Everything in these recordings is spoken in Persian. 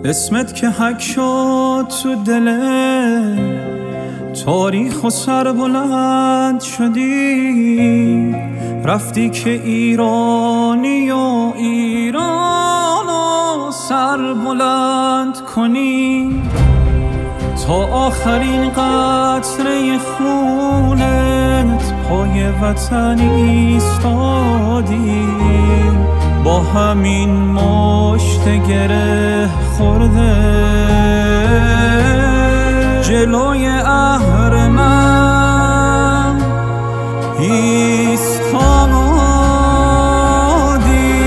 اسمت که حک شد تو دل تاریخ و سر بلند شدی، رفتی که ایرانی و ایران و سر بلند کنی، تا آخرین قطره خونت پای وطن ایستادی، با همین مشت گره خورده جلوی اهرمن ایستادی.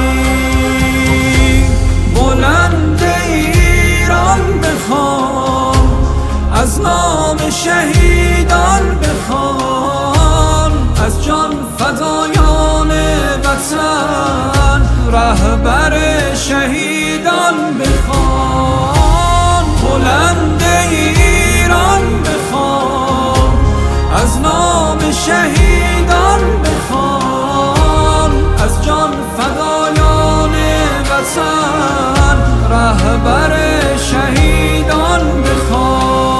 بلند ایران بخوان، از نام شهیدان بخوان، از جان فدایان وطن رهبر شهیدان بخوان. بلند ایران بخوان، از نام شهیدان بخوان، از جان فدایان وطن رهبر شهیدان بخوان.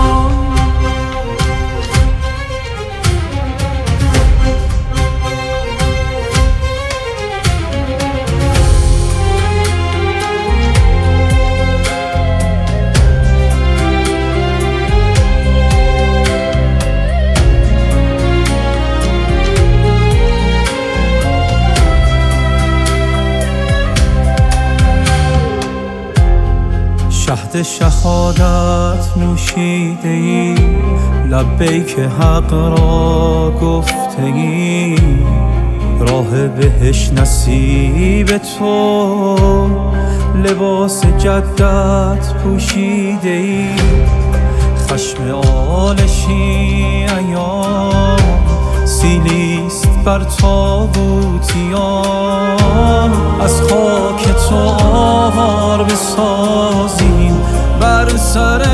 شهد شهادت نوشیده ای، لبیک حق را گفته ای، راه بهش نصیب تو، لباس جدت پوشیده ای، خشم آل شیعیان سیلیست بر تابوتیان، از خاک تو آوار بسازیم بر سر